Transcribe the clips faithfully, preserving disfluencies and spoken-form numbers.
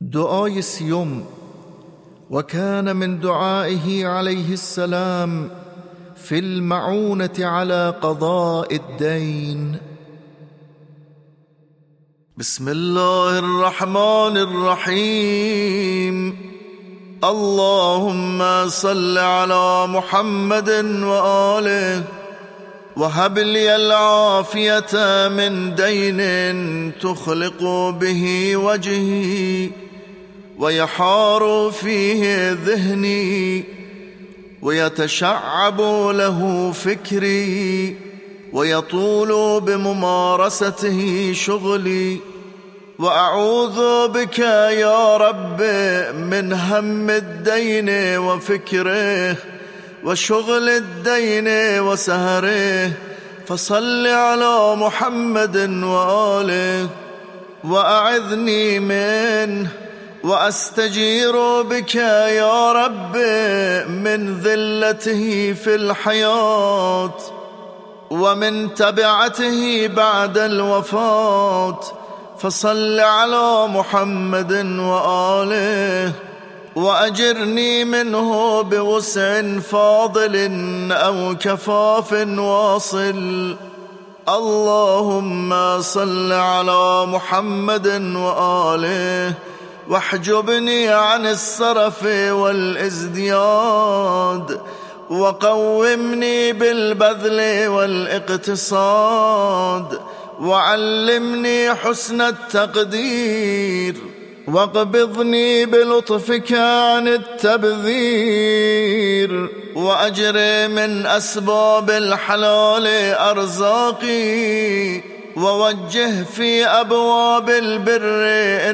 دعای سیوم: وكان من دعائه عليه السلام في المعونة على قضاء الدين. بسم الله الرحمن الرحيم. اللهم صل على محمد وآله وهب لي العافية من دين تخلق به وجهي ويحار فيه ذهني ويتشعب له فكري ويطول بممارسته شغلي، وأعوذ بك يا رب من هم الدين وفكره وشغل الدين وسهره. فصل على محمد وآله وأعذني منه، وأستجير بك يا رب من ذلته في الحياة ومن تبعته بعد الوفاة. فصل على محمد وآله وأجرني منه بوسع فاضل أو كفاف واصل. اللهم صل على محمد وآله واحجبني عن السرف والازدياد، وقومني بالبذل والاقتصاد، وعلمني حسن التقدير، واقبضني بلطفك عن التبذير، وأجر من أسباب الحلال أرزاقي، ووجه في أبواب البر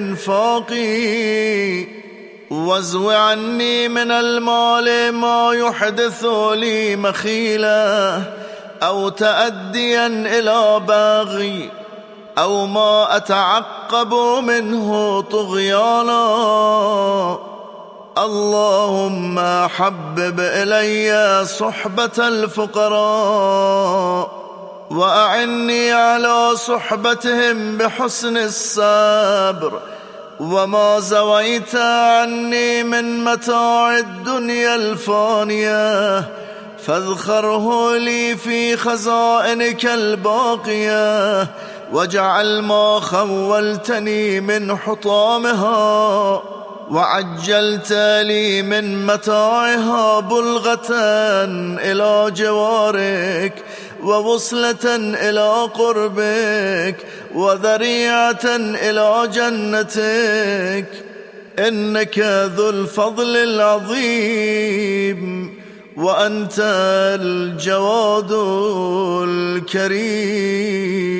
إنفاقي، وازو عني من المال ما يحدث لي مخيلة أو تأديا إلى باغي أو ما أتعقب منه طغيانا. اللهم حبب إلي صحبة الفقراء وأعني على صحبتهم بحسن الصبر، وما زويت عني من متاع الدنيا الفانية فاذخره لي في خزائنك الباقية، واجعل ما خولتني من حطامها وعجلت لي من متاعها بلغة إلى جوارك، ووصلة إلى قربك، وذريعة إلى جنتك، إنك ذو الفضل العظيم وأنت الجواد الكريم.